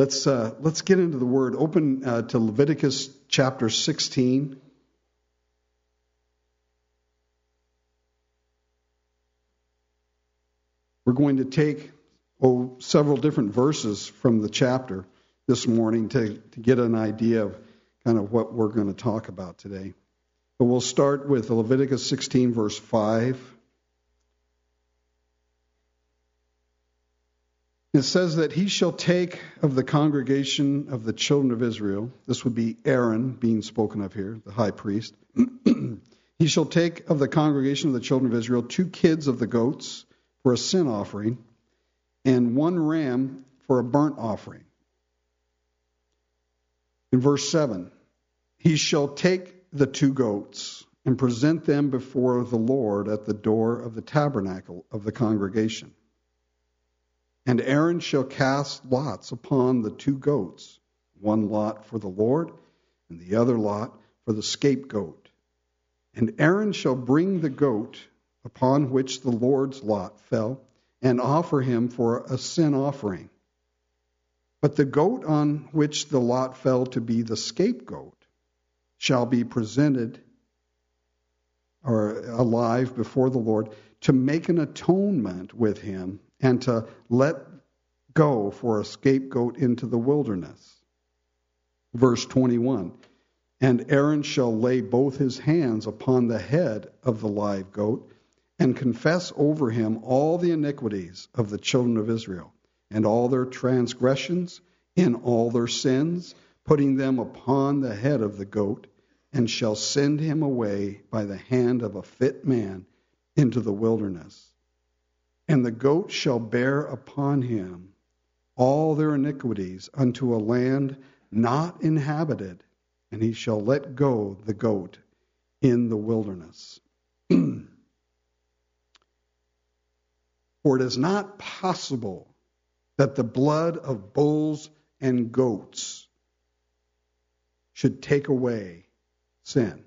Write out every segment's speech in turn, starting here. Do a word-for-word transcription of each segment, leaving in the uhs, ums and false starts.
Let's uh, let's get into the Word. Open uh, to Leviticus chapter sixteen. We're going to take oh, several different verses from the chapter this morning to, to get an idea of kind of what we're going to talk about today. But we'll start with Leviticus sixteen, verse five. It says that he shall take of the congregation of the children of Israel, this would be Aaron being spoken of here, the high priest. He shall take of the congregation of the children of Israel two kids of the goats for a sin offering, and one ram for a burnt offering. In verse seven, he shall take the two goats and present them before the Lord at the door of the tabernacle of the congregation. And Aaron shall cast lots upon the two goats, one lot for the Lord, and the other lot for the scapegoat. And Aaron shall bring the goat upon which the Lord's lot fell, and offer him for a sin offering. But the goat on which the lot fell to be the scapegoat shall be presented or alive before the Lord to make an atonement with him, and to let go for a scapegoat into the wilderness. Verse twenty-one, and Aaron shall lay both his hands upon the head of the live goat, and confess over him all the iniquities of the children of Israel, and all their transgressions in all their sins, putting them upon the head of the goat, and shall send him away by the hand of a fit man into the wilderness. And the goat shall bear upon him all their iniquities unto a land not inhabited, and he shall let go the goat in the wilderness. For it is not possible that the blood of bulls and goats should take away sin.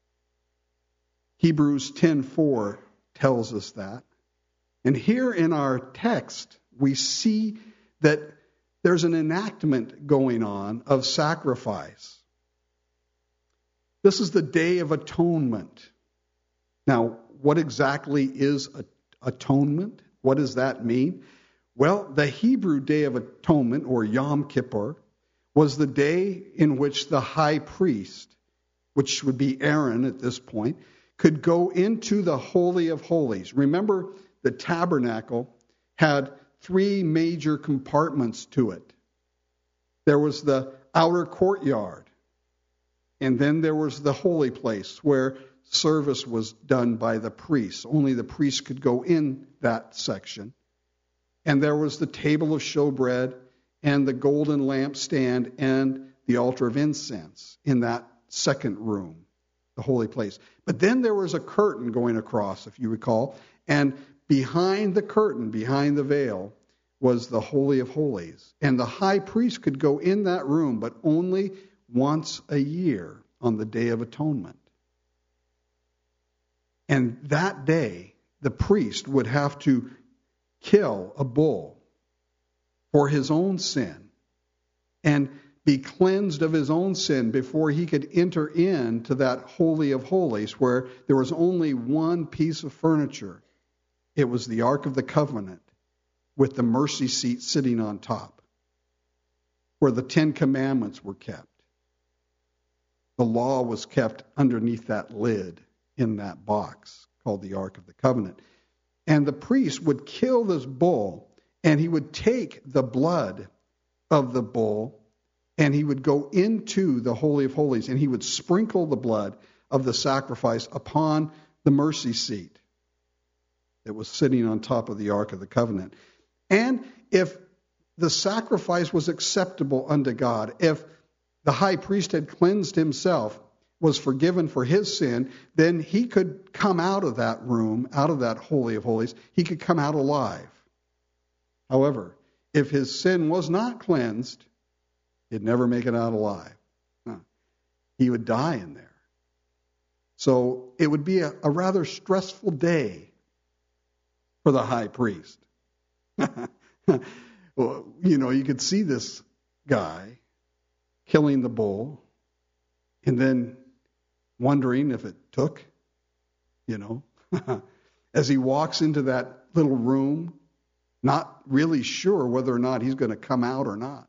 Hebrews ten four tells us that. And here in our text, we see that there's an enactment going on of sacrifice. This is the Day of Atonement. Now, what exactly is atonement? What does that mean? Well, the Hebrew Day of Atonement, or Yom Kippur, was the day in which the high priest, which would be Aaron at this point, could go into the Holy of Holies. Remember, the tabernacle had three major compartments to it. There was the outer courtyard, and then there was the holy place where service was done by the priests. Only the priests could go in that section. And there was the table of showbread and the golden lampstand and the altar of incense in that second room, the holy place. But then there was a curtain going across, if you recall, and behind the curtain, behind the veil, was the Holy of Holies. And the high priest could go in that room, but only once a year on the Day of Atonement. And that day, the priest would have to kill a bull for his own sin and be cleansed of his own sin before he could enter into that Holy of Holies, where there was only one piece of furniture. It was the Ark of the Covenant with the mercy seat sitting on top, where the Ten Commandments were kept. The law was kept underneath that lid in that box called the Ark of the Covenant. And the priest would kill this bull, and he would take the blood of the bull, and he would go into the Holy of Holies, and he would sprinkle the blood of the sacrifice upon the mercy seat that was sitting on top of the Ark of the Covenant. And if the sacrifice was acceptable unto God, if the high priest had cleansed himself, was forgiven for his sin, then he could come out of that room, out of that Holy of Holies. He could come out alive. However, if his sin was not cleansed, he'd never make it out alive. He would die in there. So it would be a, a rather stressful day for the high priest. Well, you know, you could see this guy killing the bull and then wondering if it took, you know, as he walks into that little room, not really sure whether or not he's going to come out or not.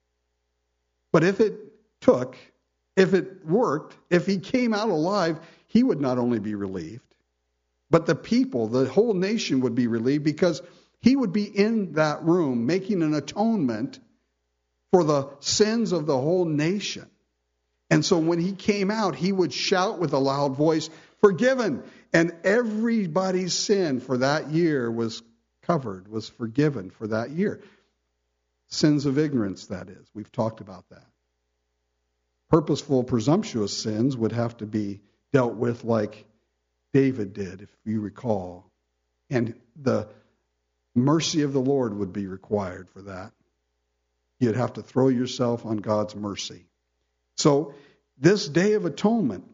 But if it took, if it worked, if he came out alive, he would not only be relieved, but the people, the whole nation would be relieved, because he would be in that room making an atonement for the sins of the whole nation. And so when he came out, he would shout with a loud voice, "Forgiven!" And everybody's sin for that year was covered, was forgiven for that year. Sins of ignorance, that is. We've talked about that. Purposeful, presumptuous sins would have to be dealt with like David did, if you recall. And the mercy of the Lord would be required for that. You'd have to throw yourself on God's mercy. So this Day of Atonement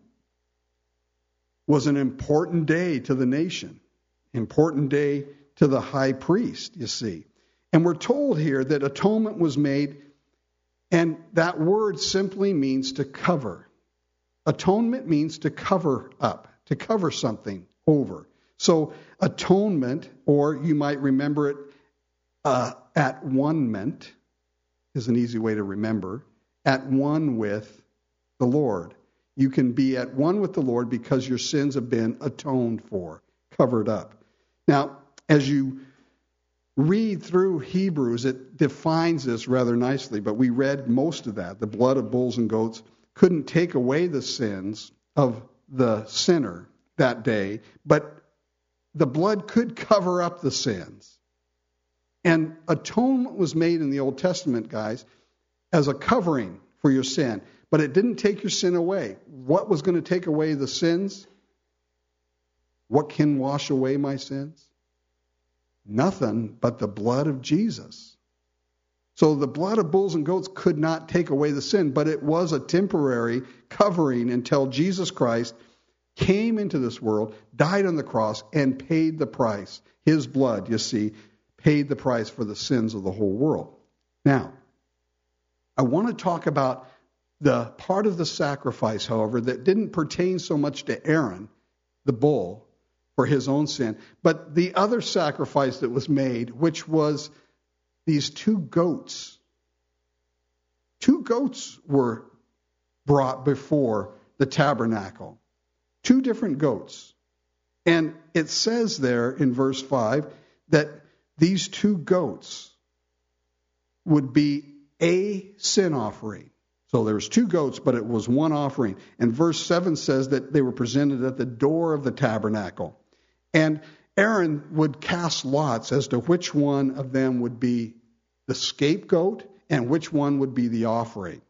was an important day to the nation, important day to the high priest, you see. And we're told here that atonement was made, and that word simply means to cover. Atonement means to cover up, to cover something over. So atonement, or you might remember it, uh, at one-ment, is an easy way to remember, at one with the Lord. You can be at one with the Lord because your sins have been atoned for, covered up. Now, as you read through Hebrews, it defines this rather nicely, but we read most of that. The blood of bulls and goats couldn't take away the sins of the sinner that day, but the blood could cover up the sins. And atonement was made in the Old Testament, guys, as a covering for your sin. But it didn't take your sin away. What was going to take away the sins? What can wash away my sins? Nothing but the blood of Jesus. So the blood of bulls and goats could not take away the sin, but it was a temporary covering until Jesus Christ came into this world, died on the cross, and paid the price. His blood, you see, paid the price for the sins of the whole world. Now, I want to talk about the part of the sacrifice, however, that didn't pertain so much to Aaron, the bull, for his own sin, but the other sacrifice that was made, which was these two goats. Two goats were brought before the tabernacle. Two different goats. And it says there in verse five that these two goats would be a sin offering. So there was two goats, but it was one offering. And verse seven says that they were presented at the door of the tabernacle. And Aaron would cast lots as to which one of them would be the scapegoat and which one would be the offering.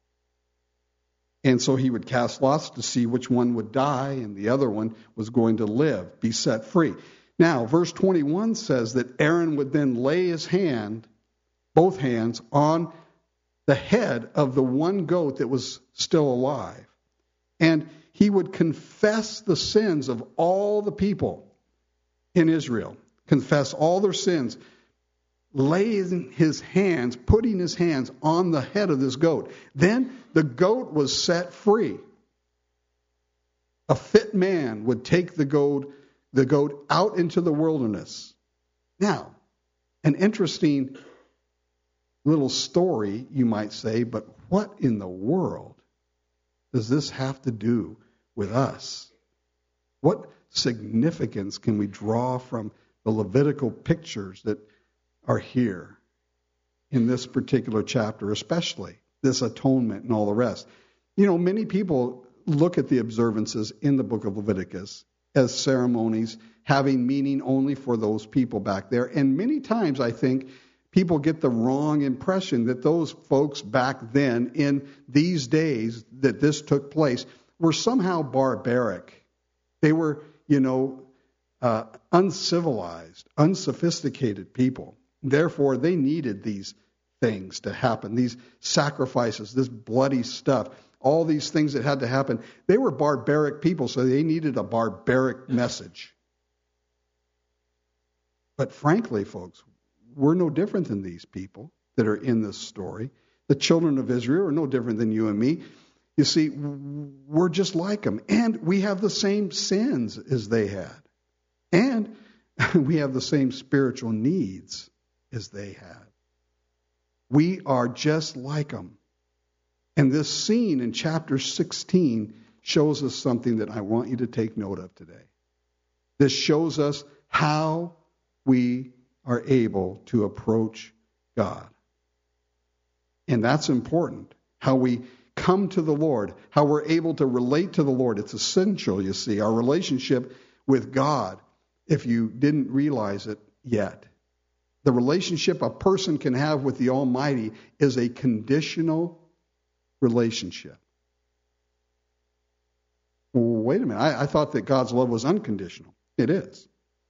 And so he would cast lots to see which one would die and the other one was going to live, be set free. Now, verse twenty-one says that Aaron would then lay his hand, both hands, on the head of the one goat that was still alive. And he would confess the sins of all the people in Israel, confess all their sins, laying his hands, putting his hands on the head of this goat. Then the goat was set free. A fit man would take the goat, the goat out into the wilderness. Now, an interesting little story, you might say, but what in the world does this have to do with us? What significance can we draw from the Levitical pictures that are here in this particular chapter, especially this atonement and all the rest? You know, many people look at the observances in the book of Leviticus as ceremonies having meaning only for those people back there. And many times, I think, people get the wrong impression that those folks back then, in these days that this took place, were somehow barbaric. They were, you know, uh, uncivilized, unsophisticated people. Therefore, they needed these things to happen, these sacrifices, this bloody stuff, all these things that had to happen. They were barbaric people, so they needed a barbaric message. But frankly, folks, we're no different than these people that are in this story. The children of Israel are no different than you and me. You see, we're just like them. And we have the same sins as they had. And we have the same spiritual needs as they had. We are just like them. And this scene in chapter sixteen shows us something that I want you to take note of today. This shows us how we are able to approach God. And that's important. How we come to the Lord, how we're able to relate to the Lord. It's essential, you see, our relationship with God, if you didn't realize it yet. The relationship a person can have with the Almighty is a conditional relationship. Well, wait a minute. I, I thought that God's love was unconditional. It is.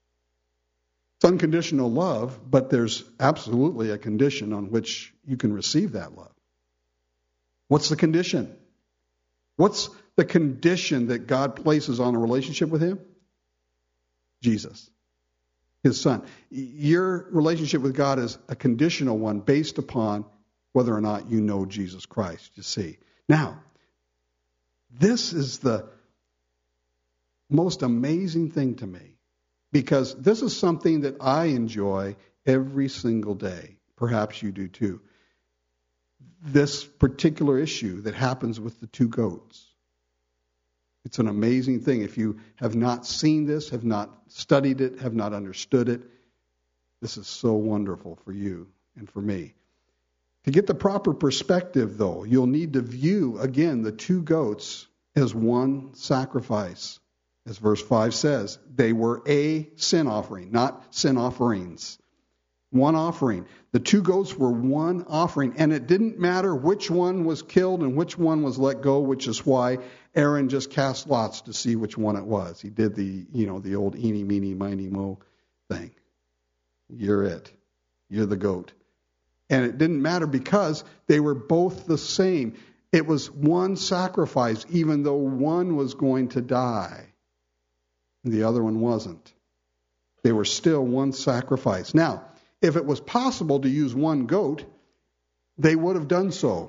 It's unconditional love, but there's absolutely a condition on which you can receive that love. What's the condition? What's the condition that God places on a relationship with Him? Jesus, His Son. Your relationship with God is a conditional one based upon whether or not you know Jesus Christ, you see. Now, this is the most amazing thing to me, because this is something that I enjoy every single day. Perhaps you do too. This particular issue that happens with the two goats. It's an amazing thing. If you have not seen this, have not studied it, have not understood it, this is so wonderful for you and for me. To get the proper perspective, though, you'll need to view, again, the two goats as one sacrifice. As verse five says, they were a sin offering, not sin offerings. One offering. The two goats were one offering, and it didn't matter which one was killed and which one was let go, which is why Aaron just cast lots to see which one it was. He did the, you know, the old eeny, meeny, miny, mo thing. You're it. You're the goat. And it didn't matter because they were both the same. It was one sacrifice, even though one was going to die and the other one wasn't. They were still one sacrifice. Now, if it was possible to use one goat, they would have done so.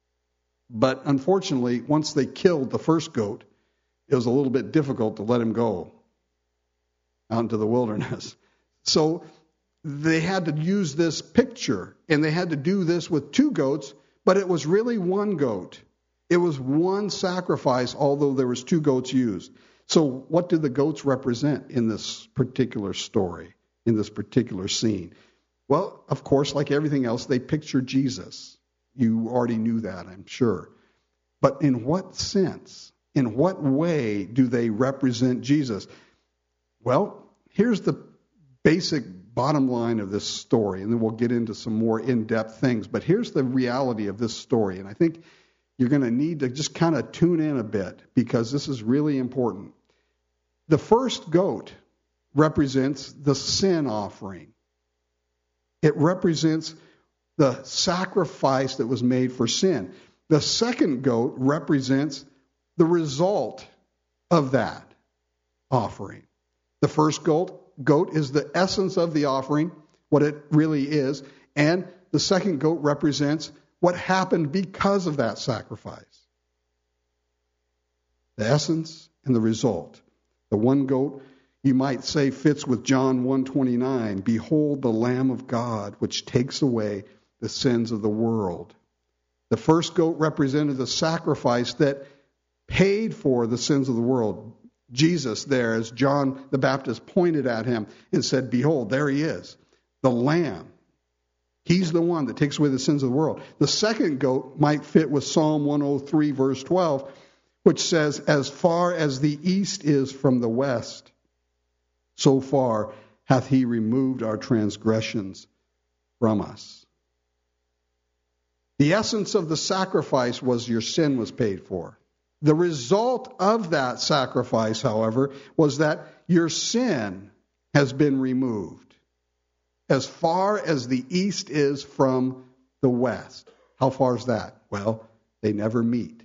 But unfortunately, once they killed the first goat, it was a little bit difficult to let him go out into the wilderness. So they had to use this picture, and they had to do this with two goats, but it was really one goat. It was one sacrifice, although there was two goats used. So what do the goats represent in this particular story, in this particular scene? Well, of course, like everything else, they picture Jesus. You already knew that, I'm sure. But in what sense, in what way do they represent Jesus? Well, here's the basic bottom line of this story, and then we'll get into some more in-depth things. But here's the reality of this story, and I think you're going to need to just kind of tune in a bit because this is really important. The first goat represents the sin offering. It represents the sacrifice that was made for sin. The second goat represents the result of that offering. The first goat, goat is the essence of the offering, what it really is, and the second goat represents what happened because of that sacrifice. The essence and the result. The one goat, you might say, fits with John one twenty-nine. Behold the Lamb of God, which takes away the sins of the world. The first goat represented the sacrifice that paid for the sins of the world. Jesus there, as John the Baptist pointed at him and said, behold, there he is, the Lamb. He's the one that takes away the sins of the world. The second goat might fit with Psalm one oh three, verse twelve, which says, as far as the east is from the west, so far hath he removed our transgressions from us. The essence of the sacrifice was your sin was paid for. The result of that sacrifice, however, was that your sin has been removed. As far as the east is from the west. How far is that? Well, they never meet.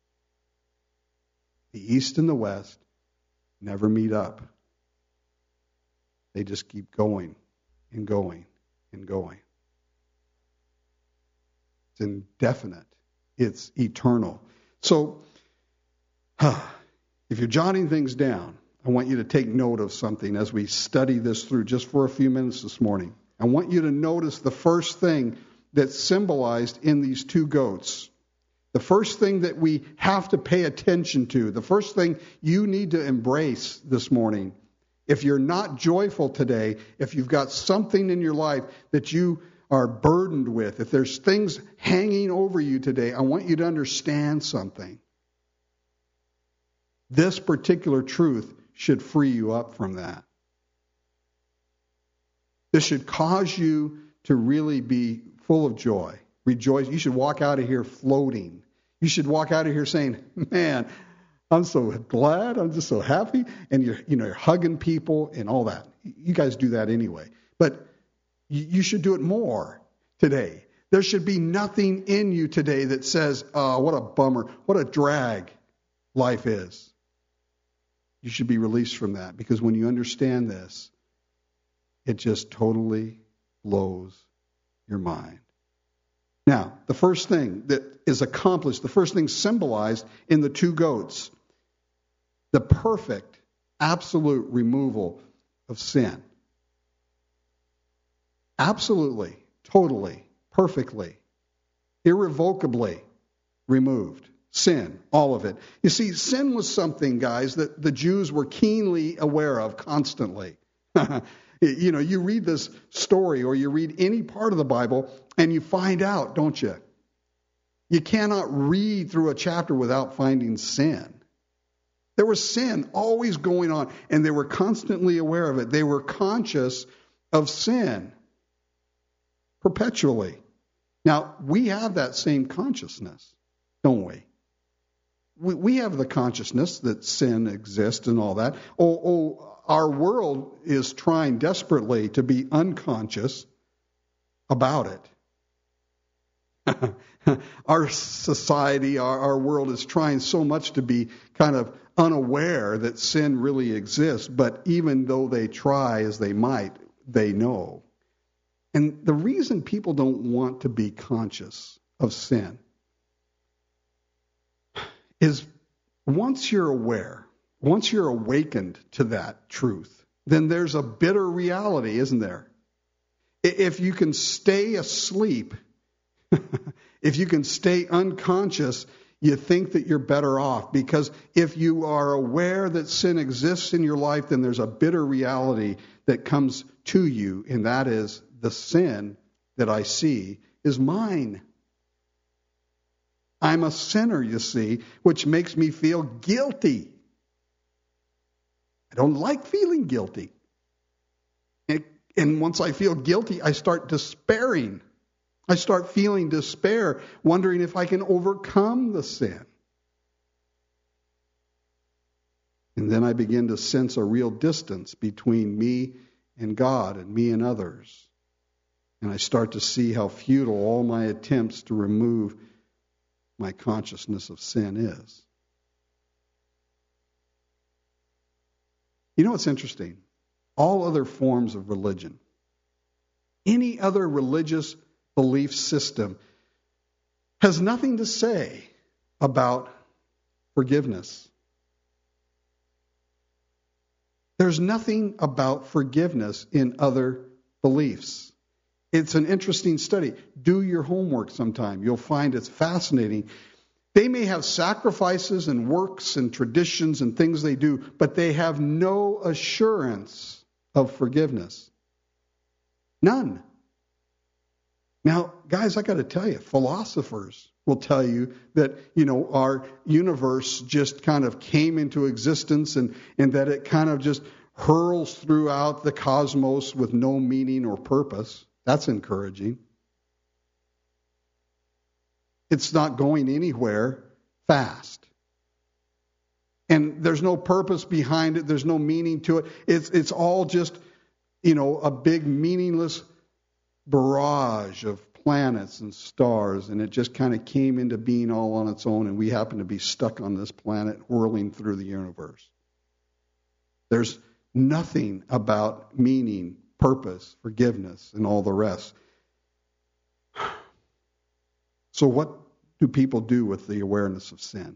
The east and the west never meet up. They just keep going and going and going. It's indefinite. It's eternal. So, if you're jotting things down, I want you to take note of something as we study this through just for a few minutes this morning. I want you to notice the first thing that's symbolized in these two goats. The first thing that we have to pay attention to, the first thing you need to embrace this morning. If you're not joyful today, if you've got something in your life that you are burdened with, if there's things hanging over you today, I want you to understand something. This particular truth should free you up from that. This should cause you to really be full of joy, rejoice. You should walk out of here floating. You should walk out of here saying, man, I'm so glad, I'm just so happy. And you're, you know, you're hugging people and all that. You guys do that anyway. But you should do it more today. There should be nothing in you today that says, oh, what a bummer, what a drag life is. You should be released from that, because when you understand this, it just totally blows your mind. Now, the first thing that is accomplished, the first thing symbolized in the two goats, the perfect, absolute removal of sin. Absolutely, totally, perfectly, irrevocably removed. Sin, all of it. You see, sin was something, guys, that the Jews were keenly aware of constantly. You know, you read this story or you read any part of the Bible and you find out, don't you? You cannot read through a chapter without finding sin. There was sin always going on, and they were constantly aware of it. They were conscious of sin perpetually. Now, we have that same consciousness, don't we? We, we have the consciousness that sin exists and all that. Oh, oh, our world is trying desperately to be unconscious about it. Our society, our, our world is trying so much to be kind of unaware that sin really exists, but even though they try as they might, they know. And the reason people don't want to be conscious of sin is once you're aware, once you're awakened to that truth, then there's a bitter reality, isn't there? If you can stay asleep, if you can stay unconscious, you think that you're better off, because if you are aware that sin exists in your life, then there's a bitter reality that comes to you, and that is the sin that I see is mine. I'm a sinner, you see, which makes me feel guilty. I don't like feeling guilty. And, and once I feel guilty, I start despairing. I start feeling despair, wondering if I can overcome the sin. And then I begin to sense a real distance between me and God and me and others. And I start to see how futile all my attempts to remove my consciousness of sin is. You know what's interesting? All other forms of religion, any other religious belief system, has nothing to say about forgiveness. There's nothing about forgiveness in other beliefs. It's an interesting study. Do your homework sometime. You'll find it's fascinating. They may have sacrifices and works and traditions and things they do, but they have no assurance of forgiveness. None. Now, guys, I got to tell you, philosophers will tell you that, you know, our universe just kind of came into existence and, and that it kind of just hurls throughout the cosmos with no meaning or purpose. That's encouraging. It's not going anywhere fast. And there's no purpose behind it. There's no meaning to it. It's it's all just, you know, a big meaningless barrage of planets and stars, and it just kind of came into being all on its own, and we happen to be stuck on this planet whirling through the universe. There's nothing about meaning, purpose, forgiveness, and all the rest. So what do people do with the awareness of sin?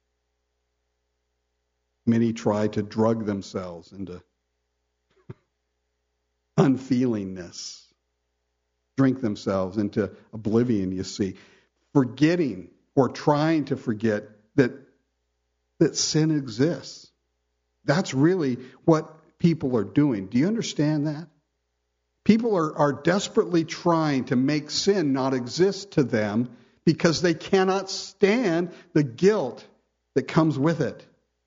Many try to drug themselves into unfeelingness, drink themselves into oblivion, you see, forgetting or trying to forget that, that sin exists. That's really what people are doing. Do you understand that? People are, are desperately trying to make sin not exist to them because they cannot stand the guilt that comes with it.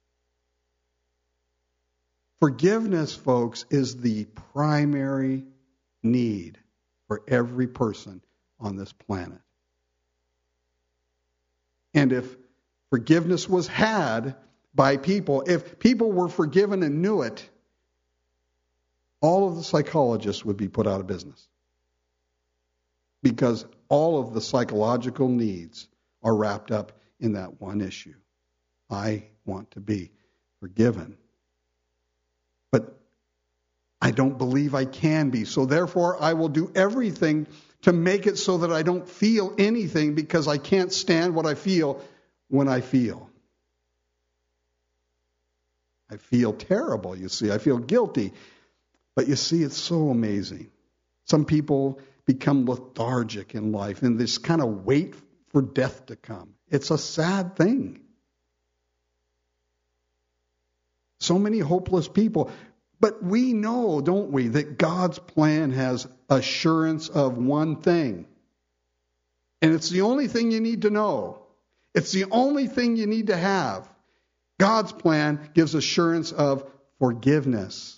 Forgiveness, folks, is the primary need for every person on this planet. And if forgiveness was had by people, if people were forgiven and knew it, all of the psychologists would be put out of business. Because all of the psychological needs are wrapped up in that one issue. I want to be forgiven. But I don't believe I can be. So therefore, I will do everything to make it so that I don't feel anything because I can't stand what I feel when I feel. I feel terrible, you see. I feel guilty. But you see, it's so amazing. Some people become lethargic in life and they just kind of wait for death to come. It's a sad thing. So many hopeless people. But we know, don't we, that God's plan has assurance of one thing. And it's the only thing you need to know. It's the only thing you need to have. God's plan gives assurance of forgiveness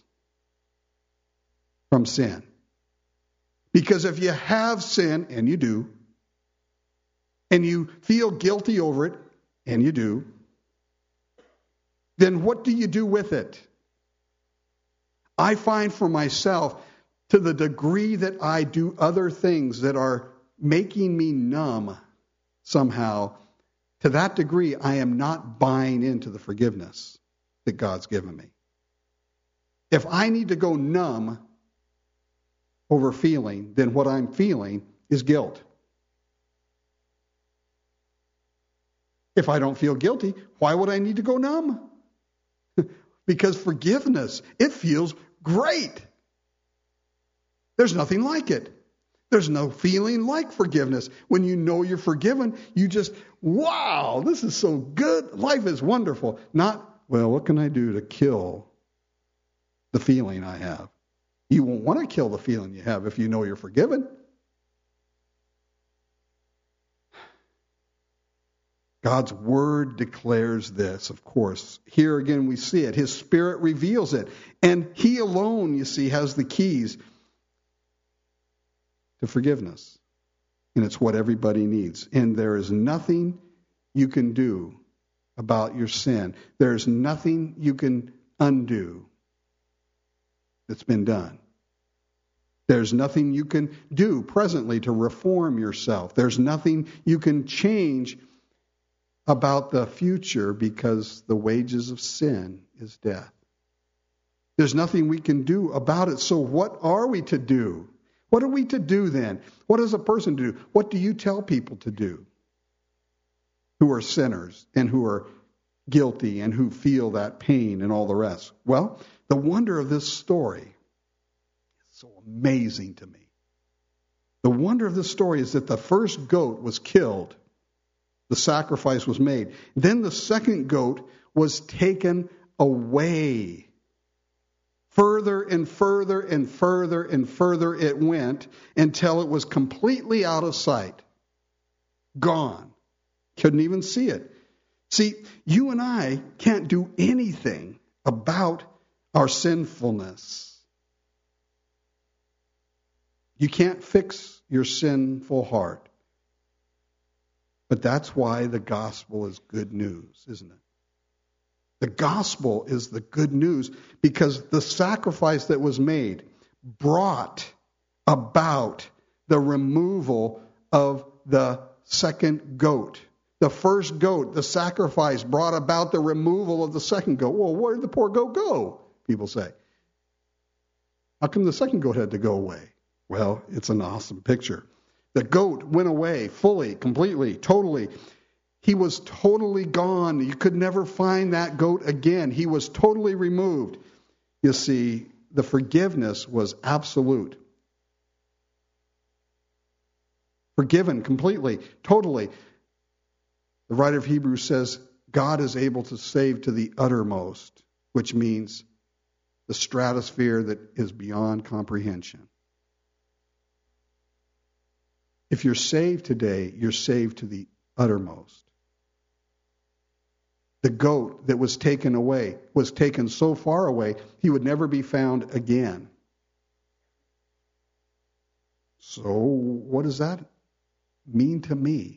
from sin. Because if you have sin, and you do, and you feel guilty over it, and you do, then what do you do with it? I find for myself, to the degree that I do other things that are making me numb somehow, to that degree I am not buying into the forgiveness that God's given me. If I need to go numb over feeling, then what I'm feeling is guilt. If I don't feel guilty, why would I need to go numb? Because forgiveness, it feels great. There's nothing like it. There's no feeling like forgiveness. When you know you're forgiven, you just, wow, this is so good. Life is wonderful. Not, well, what can I do to kill the feeling I have? You won't want to kill the feeling you have if you know you're forgiven. God's word declares this, of course. Here again we see it. His Spirit reveals it. And he alone, you see, has the keys to forgiveness. And it's what everybody needs. And there is nothing you can do about your sin. There's nothing you can undo that's been done. There's nothing you can do presently to reform yourself. There's nothing you can change about the future because the wages of sin is death. There's nothing we can do about it. So what are we to do? What are we to do then? What does a person do? What do you tell people to do who are sinners and who are guilty and who feel that pain and all the rest? Well, the wonder of this story is so amazing to me. The wonder of this story is that the first goat was killed. The sacrifice was made. Then the second goat was taken away. Further and further and further and further it went until it was completely out of sight. Gone. Couldn't even see it. See, you and I can't do anything about our sinfulness. You can't fix your sinful heart. But that's why the gospel is good news, isn't it? The gospel is the good news because the sacrifice that was made brought about the removal of the second goat. The first goat, the sacrifice, brought about the removal of the second goat. Well, where did the poor goat go? People say. How come the second goat had to go away? Well, it's an awesome picture. The goat went away fully, completely, totally. He was totally gone. You could never find that goat again. He was totally removed. You see, the forgiveness was absolute. Forgiven completely, totally. The writer of Hebrews says God is able to save to the uttermost, which means the stratosphere that is beyond comprehension. If you're saved today, you're saved to the uttermost. The goat that was taken away was taken so far away, he would never be found again. So, what does that mean to me?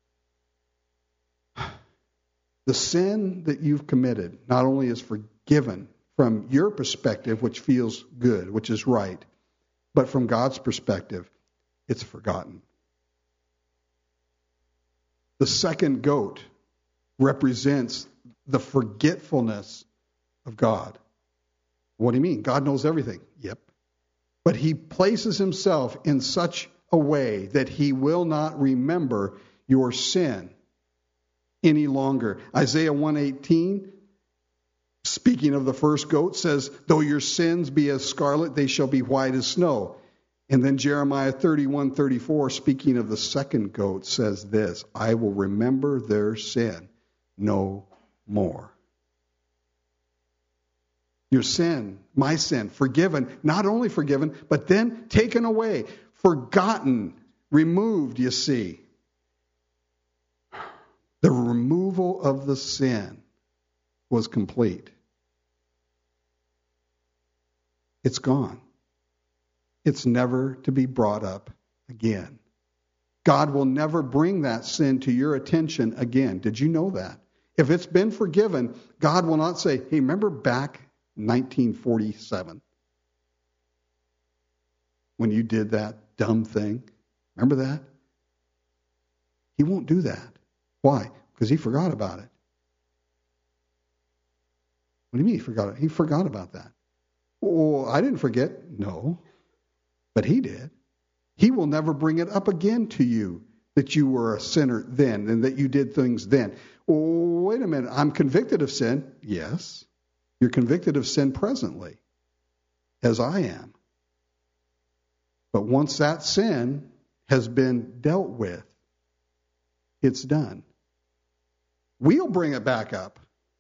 The sin that you've committed not only is forgiven from your perspective, which feels good, which is right, but from God's perspective, it's forgotten. The second goat represents the forgetfulness of God. What do you mean? God knows everything. Yep. But he places himself in such a way that he will not remember your sin any longer. Isaiah one eighteen, speaking of the first goat, says, though your sins be as scarlet, they shall be white as snow. And then Jeremiah thirty-one thirty-four, speaking of the second goat, says this, I will remember their sin no more. Your sin, my sin, forgiven, not only forgiven, but then taken away, forgotten, removed, you see. The removal of the sin was complete. It's gone. It's never to be brought up again. God will never bring that sin to your attention again. Did you know that? If it's been forgiven, God will not say, hey, remember back nineteen forty-seven when you did that dumb thing? Remember that? He won't do that. Why? Because he forgot about it. What do you mean he forgot it? He forgot about that. Well, I didn't forget. No. But he did. He will never bring it up again to you that you were a sinner then and that you did things then. Oh, wait a minute. I'm convicted of sin. Yes. You're convicted of sin presently, as I am. But once that sin has been dealt with, it's done. We'll bring it back up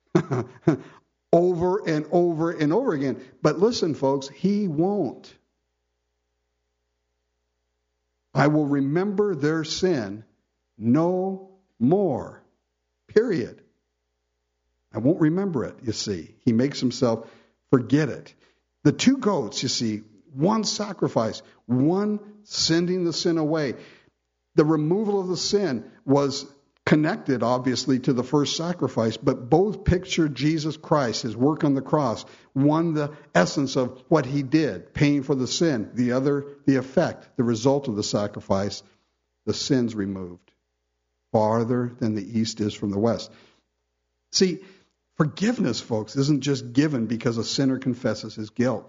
over and over and over again. But listen, folks, he won't. I will remember their sin no more. Period. I won't remember it, you see. He makes himself forget it. The two goats, you see, one sacrifice, one sending the sin away. The removal of the sin was connected, obviously, to the first sacrifice, but both pictured Jesus Christ, his work on the cross. One, the essence of what he did, paying for the sin. The other, the effect, the result of the sacrifice, the sins removed, farther than the east is from the west. See, forgiveness, folks, isn't just given because a sinner confesses his guilt.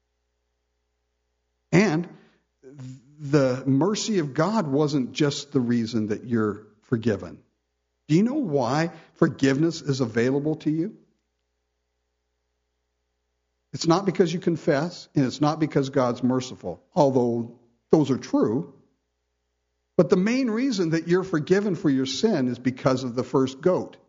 And the mercy of God wasn't just the reason that you're forgiven. Do you know why forgiveness is available to you? It's not because you confess, and it's not because God's merciful, although those are true. But the main reason that you're forgiven for your sin is because of the first goat,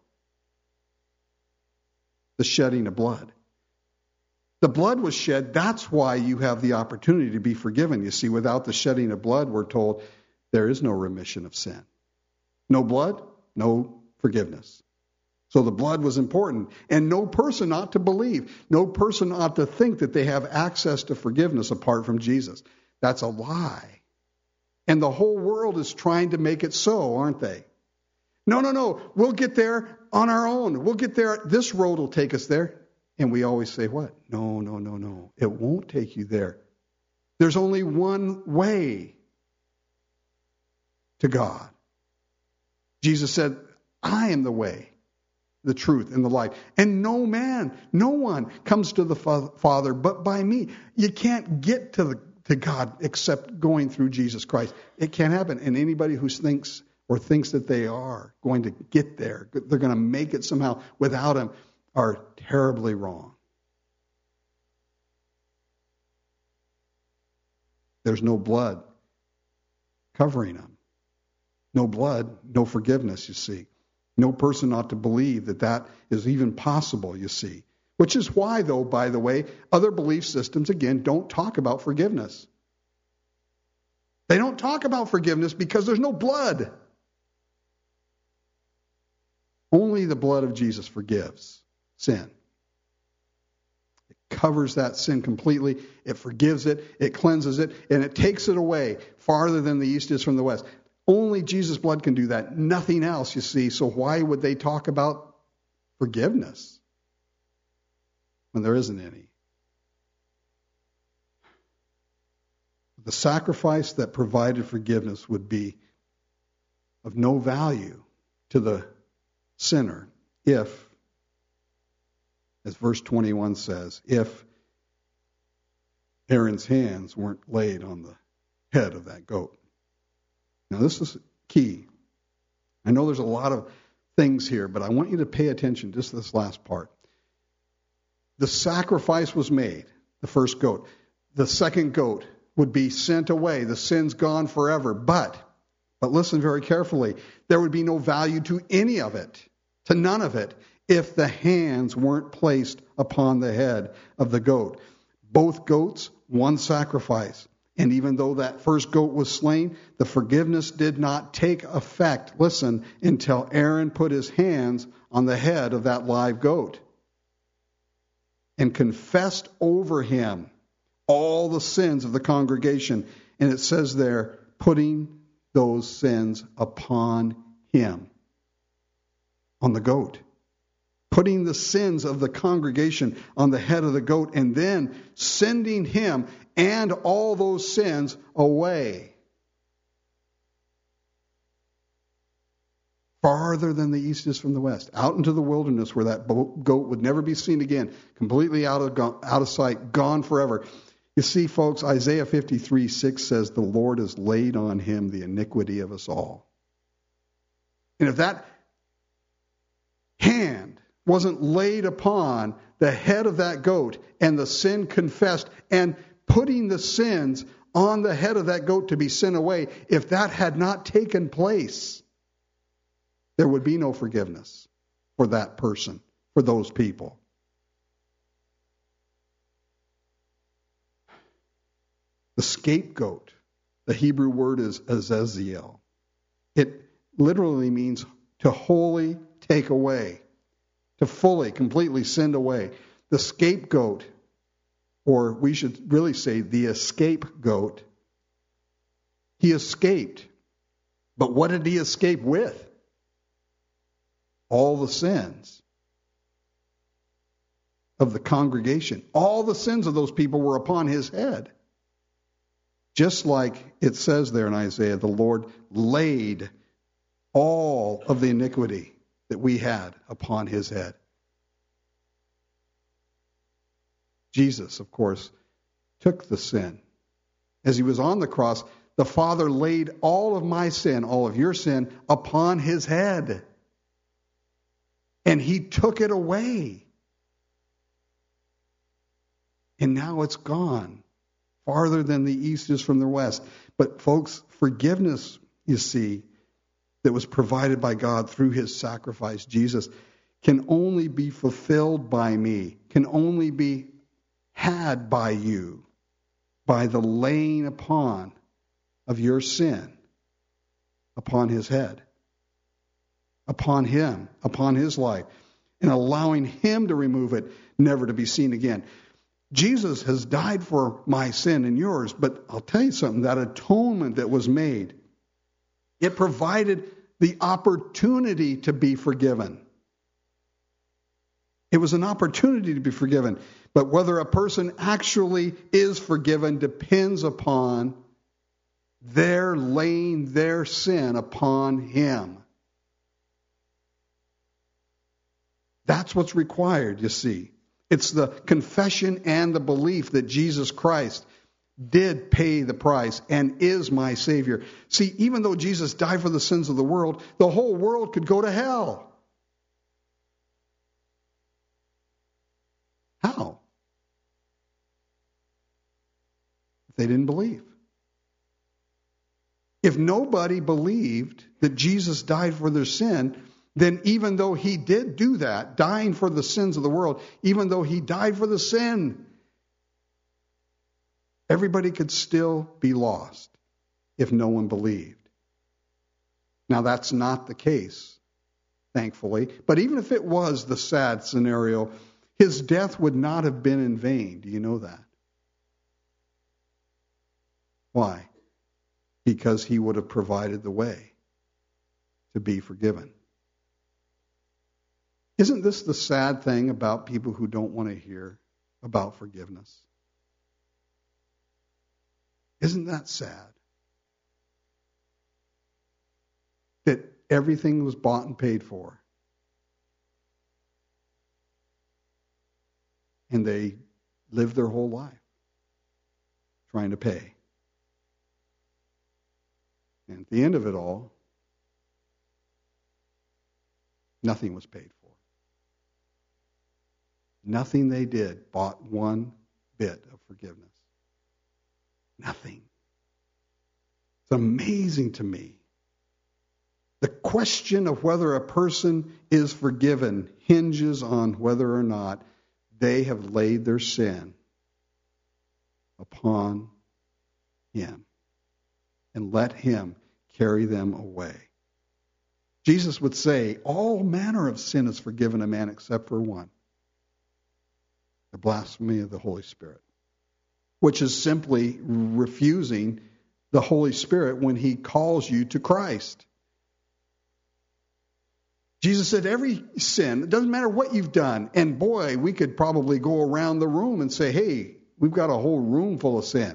the shedding of blood. The blood was shed. That's why you have the opportunity to be forgiven. You see, without the shedding of blood, we're told there is no remission of sin. No blood, no forgiveness. So the blood was important. And no person ought to believe, no person ought to think that they have access to forgiveness apart from Jesus. That's a lie. And the whole world is trying to make it so, aren't they? No, no, no. We'll get there on our own. We'll get there. This road will take us there. And we always say what? No, no, no, no. It won't take you there. There's only one way to God. Jesus said, I am the way, the truth, and the life. And no man, no one comes to the Father but by me. You can't get to the to God except going through Jesus Christ. It can't happen. And anybody who thinks or thinks that they are going to get there, they're going to make it somehow without him, are terribly wrong. There's no blood covering them. No blood, no forgiveness, you see. No person ought to believe that that is even possible, you see. Which is why, though, by the way, other belief systems, again, don't talk about forgiveness. They don't talk about forgiveness because there's no blood. Only the blood of Jesus forgives sin. It covers that sin completely. It forgives it. It cleanses it. And it takes it away farther than the east is from the west. Only Jesus' blood can do that. Nothing else, you see. So why would they talk about forgiveness when there isn't any? The sacrifice that provided forgiveness would be of no value to the sinner if, as verse twenty-one says, if Aaron's hands weren't laid on the head of that goat. Now, this is key. I know there's a lot of things here, but I want you to pay attention just to this last part. The sacrifice was made, the first goat. The second goat would be sent away. The sin's gone forever. But, but listen very carefully, there would be no value to any of it, to none of it, if the hands weren't placed upon the head of the goat. Both goats, one sacrifice. And even though that first goat was slain, the forgiveness did not take effect, listen, until Aaron put his hands on the head of that live goat and confessed over him all the sins of the congregation. And it says there, putting those sins upon him, on the goat. Putting the sins of the congregation on the head of the goat and then sending him and all those sins away. Farther than the east is from the west. Out into the wilderness where that goat would never be seen again. Completely out of, out of sight. Gone forever. You see, folks, Isaiah fifty-three six says, the Lord has laid on him the iniquity of us all. And if that hand wasn't laid upon the head of that goat and the sin confessed and putting the sins on the head of that goat to be sent away, if that had not taken place, there would be no forgiveness for that person, for those people. The scapegoat, the Hebrew word is Azazel. It literally means to wholly take away, to fully, completely send away. The scapegoat, or we should really say the escape goat, he escaped. But what did he escape with? All the sins of the congregation. All the sins of those people were upon his head. Just like it says there in Isaiah, the Lord laid all of the iniquity that we had upon his head. Jesus, of course, took the sin. As he was on the cross, the Father laid all of my sin, all of your sin, upon his head. And he took it away. And now it's gone. Farther than the east is from the west. But folks, forgiveness, you see, that was provided by God through his sacrifice, Jesus, can only be fulfilled by me, can only be had by you, by the laying upon of your sin upon his head, upon him, upon his life, and allowing him to remove it, never to be seen again. Jesus has died for my sin and yours, but I'll tell you something, that atonement that was made, it provided the opportunity to be forgiven. It was an opportunity to be forgiven. But whether a person actually is forgiven depends upon their laying their sin upon him. That's what's required, you see. It's the confession and the belief that Jesus Christ did pay the price and is my Savior. See, even though Jesus died for the sins of the world, the whole world could go to hell. How? If they didn't believe. If nobody believed that Jesus died for their sin, then even though he did do that, dying for the sins of the world, even though he died for the sin, everybody could still be lost if no one believed. Now, that's not the case, thankfully. But even if it was the sad scenario, his death would not have been in vain. Do you know that? Why? Because he would have provided the way to be forgiven. Isn't this the sad thing about people who don't want to hear about forgiveness? Isn't that sad? That everything was bought and paid for. And they live their whole life trying to pay. And at the end of it all, nothing was paid for. Nothing they did bought one bit of forgiveness. Nothing. It's amazing to me. The question of whether a person is forgiven hinges on whether or not they have laid their sin upon him and let him carry them away. Jesus would say, all manner of sin is forgiven a man except for one, the blasphemy of the Holy Spirit, which is simply refusing the Holy Spirit when he calls you to Christ. Jesus said every sin, it doesn't matter what you've done, and boy, we could probably go around the room and say, hey, we've got a whole room full of sin.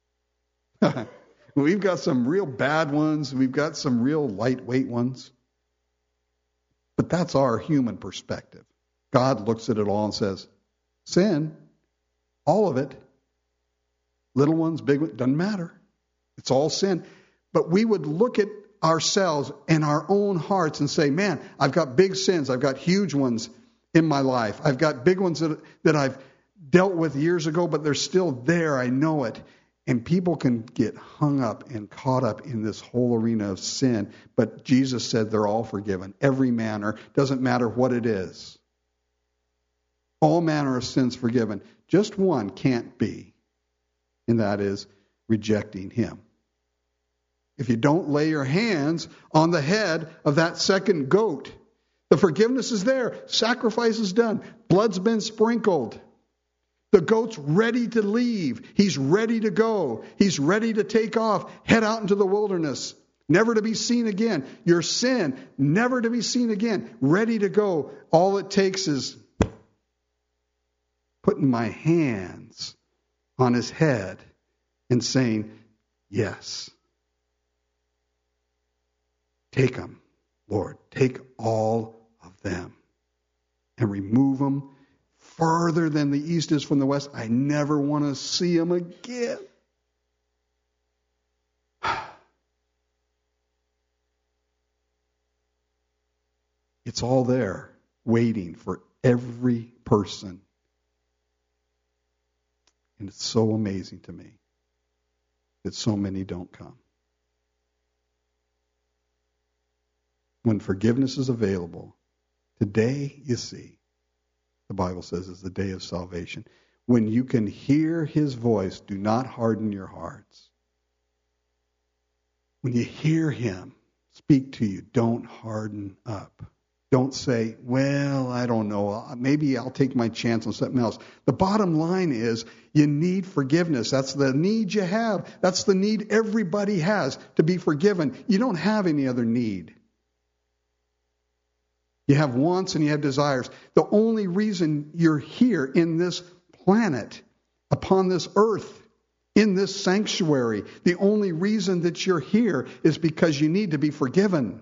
We've got some real bad ones. We've got some real lightweight ones. But that's our human perspective. God looks at it all and says, sin, all of it, little ones, big ones, doesn't matter. It's all sin. But we would look at ourselves and our own hearts and say, man, I've got big sins. I've got huge ones in my life. I've got big ones that, that I've dealt with years ago, but they're still there. I know it. And people can get hung up and caught up in this whole arena of sin. But Jesus said they're all forgiven. Every manner, doesn't matter what it is. All manner of sins forgiven. Just one can't be. And that is rejecting him. If you don't lay your hands on the head of that second goat, the forgiveness is there. Sacrifice is done. Blood's been sprinkled. The goat's ready to leave. He's ready to go. He's ready to take off, head out into the wilderness, never to be seen again. Your sin, never to be seen again, ready to go. All it takes is putting my hands on his head and saying, yes. Take them, Lord. Take all of them and remove them further than the east is from the west. I never want to see them again. It's all there, waiting for every person. And it's so amazing to me that so many don't come. When forgiveness is available, today, you see, the Bible says is the day of salvation. When you can hear his voice, do not harden your hearts. When you hear him speak to you, don't harden up. Don't say, well, I don't know, maybe I'll take my chance on something else. The bottom line is you need forgiveness. That's the need you have. That's the need everybody has, to be forgiven. You don't have any other need. You have wants and you have desires. The only reason you're here in this planet, upon this earth, in this sanctuary, the only reason that you're here is because you need to be forgiven.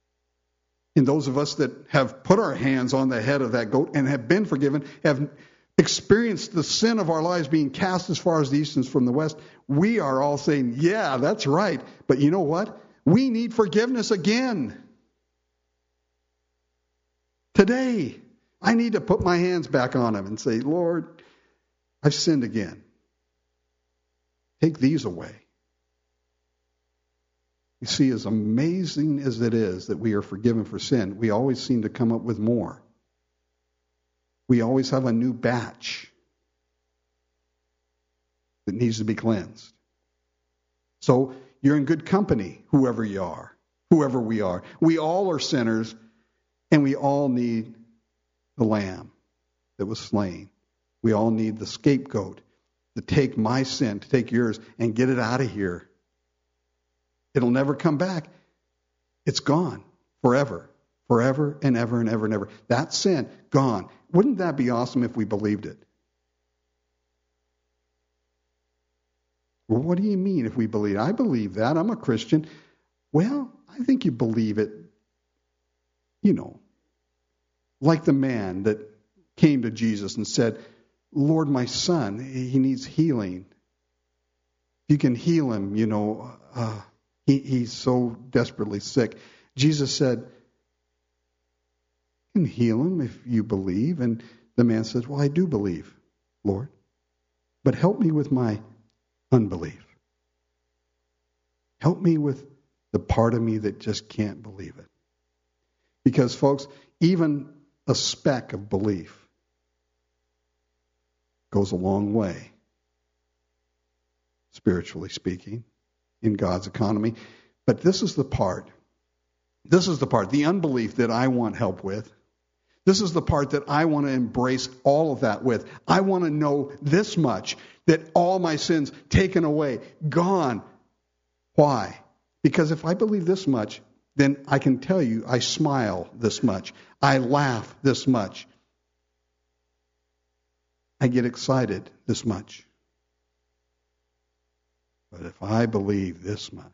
And those of us that have put our hands on the head of that goat and have been forgiven have experienced the sin of our lives being cast as far as the east is from the west, we are all saying, yeah, that's right. But you know what? We need forgiveness again. Today, I need to put my hands back on him and say, Lord, I've sinned again. Take these away. You see, as amazing as it is that we are forgiven for sin, we always seem to come up with more. We always have a new batch that needs to be cleansed. So you're in good company, whoever you are, whoever we are. We all are sinners, and we all need the lamb that was slain. We all need the scapegoat to take my sin, to take yours, and get it out of here. It'll never come back. It's gone forever, forever and ever and ever and ever. That sin, gone. Wouldn't that be awesome if we believed it? Well, what do you mean if we believe? I believe that. I'm a Christian. Well, I think you believe it, you know, like the man that came to Jesus and said, Lord, my son, he needs healing. If you can heal him, you know, uh, he, he's so desperately sick. Jesus said, you can heal him if you believe. And the man says, well, I do believe, Lord. But help me with my unbelief. Help me with the part of me that just can't believe it. Because, folks, even a speck of belief goes a long way, spiritually speaking, in God's economy. But this is the part, this is the part, the unbelief that I want help with. This is the part that I want to embrace all of that with. I want to know this much, that all my sins taken away, gone. Why? Because if I believe this much, then I can tell you I smile this much. I laugh this much. I get excited this much. But if I believe this much,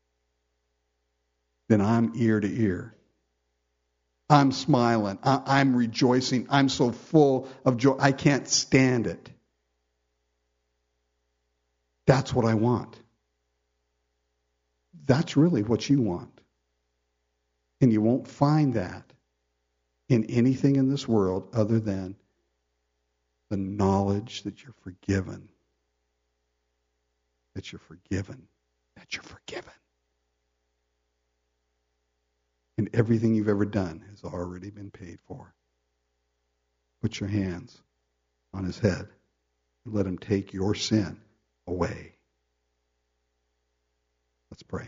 then I'm ear to ear. I'm smiling. I'm rejoicing. I'm so full of joy. I can't stand it. That's what I want. That's really what you want. And you won't find that in anything in this world other than the knowledge that you're forgiven. That you're forgiven. That you're forgiven. And everything you've ever done has already been paid for. Put your hands on his head and let him take your sin away. Let's pray.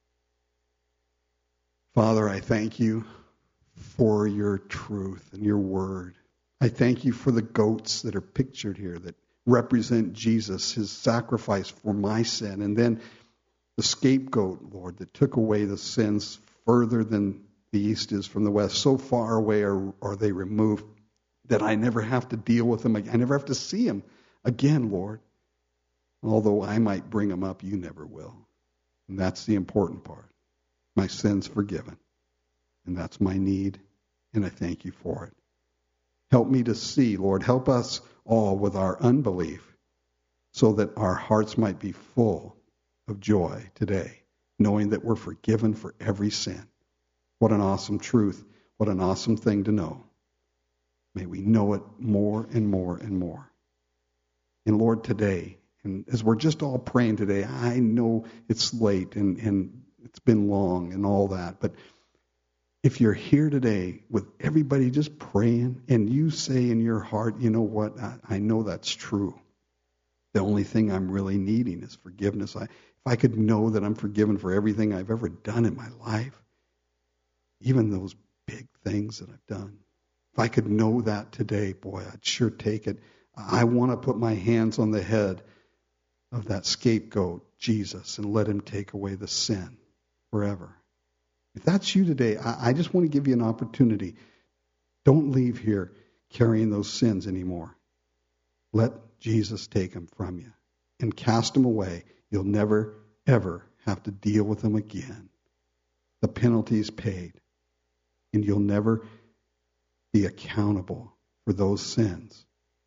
Father, I thank you for your truth and your word. I thank you for the goats that are pictured here that represent Jesus, his sacrifice for my sin, and then the scapegoat, Lord, that took away the sins further than the east is from the west. So far away are, are they removed that I never have to deal with them again. I never have to see them again, Lord. Although I might bring them up, you never will. And that's the important part. My sin's forgiven. And that's my need, and I thank you for it. Help me to see, Lord. Help us all with our unbelief so that our hearts might be full of joy today, knowing that we're forgiven for every sin. What an awesome truth. What an awesome thing to know. May we know it more and more and more. And Lord, today, and as we're just all praying today, I know it's late and, and it's been long and all that, but if you're here today with everybody just praying and you say in your heart, you know what, I, I know that's true. The only thing I'm really needing is forgiveness. I, if I could know that I'm forgiven for everything I've ever done in my life, even those big things that I've done, if I could know that today, boy, I'd sure take it. I want to put my hands on the head of that scapegoat, Jesus, and let him take away the sin forever. If that's you today, I, I just want to give you an opportunity. Don't leave here carrying those sins anymore. Let Jesus take them from you and cast them away. You'll never, ever have to deal with them again. The penalty is paid, and you'll never be accountable for those sins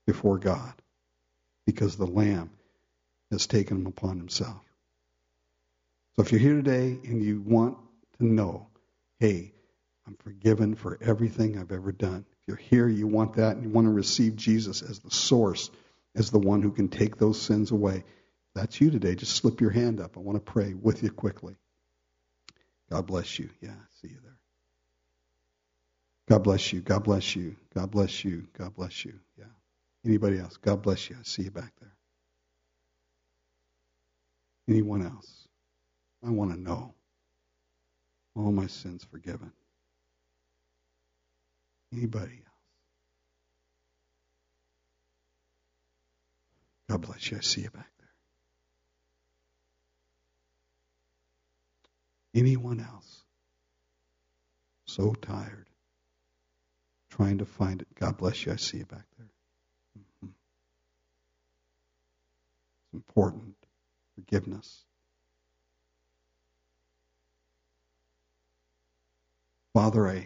before God because the Lamb has taken them upon himself. So if you're here today and you want to know, hey, I'm forgiven for everything I've ever done. If you're here, you want that, and you want to receive Jesus as the source, as the one who can take those sins away. If that's you today, just slip your hand up. I want to pray with you quickly. God bless you. Yeah, see you there. God bless you. God bless you. God bless you. God bless you. Yeah. Anybody else? God bless you. I see you back there. Anyone else? I want to know. All my sins forgiven. Anybody else? God bless you. I see you back there. Anyone else? So tired. Trying to find it. God bless you. I see you back there. Mm-hmm. It's important. Forgiveness. Father, I,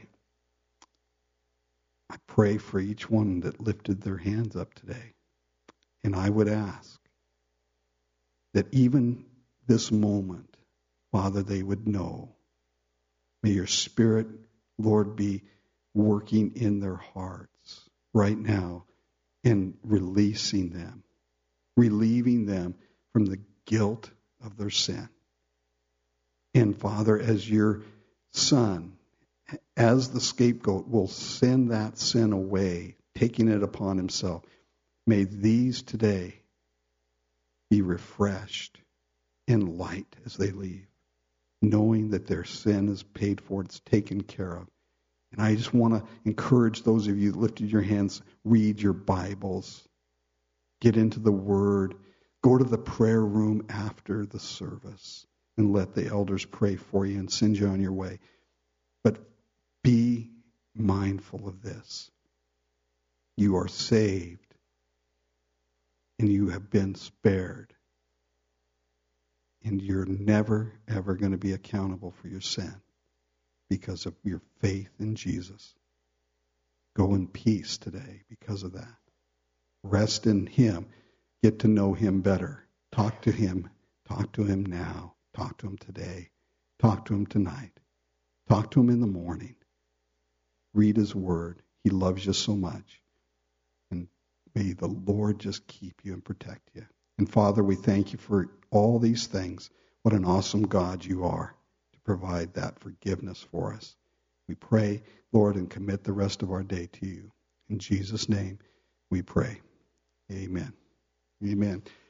I pray for each one that lifted their hands up today. And I would ask that even this moment, Father, they would know. May your Spirit, Lord, be working in their hearts right now and releasing them, relieving them from the guilt of their sin. And Father, as your Son, as the scapegoat, will send that sin away, taking it upon himself, may these today be refreshed in light as they leave, knowing that their sin is paid for, it's taken care of. And I just want to encourage those of you that lifted your hands, read your Bibles, get into the Word, go to the prayer room after the service, and let the elders pray for you and send you on your way. But be mindful of this. You are saved, and you have been spared. And you're never, ever going to be accountable for your sin because of your faith in Jesus. Go in peace today because of that. Rest in him. Get to know him better. Talk to him. Talk to him now. Talk to him today. Talk to him tonight. Talk to him in the morning. Read his word. He loves you so much. And may the Lord just keep you and protect you. And Father, we thank you for all these things. What an awesome God you are to provide that forgiveness for us. We pray, Lord, and commit the rest of our day to you. In Jesus' name we pray. Amen. Amen.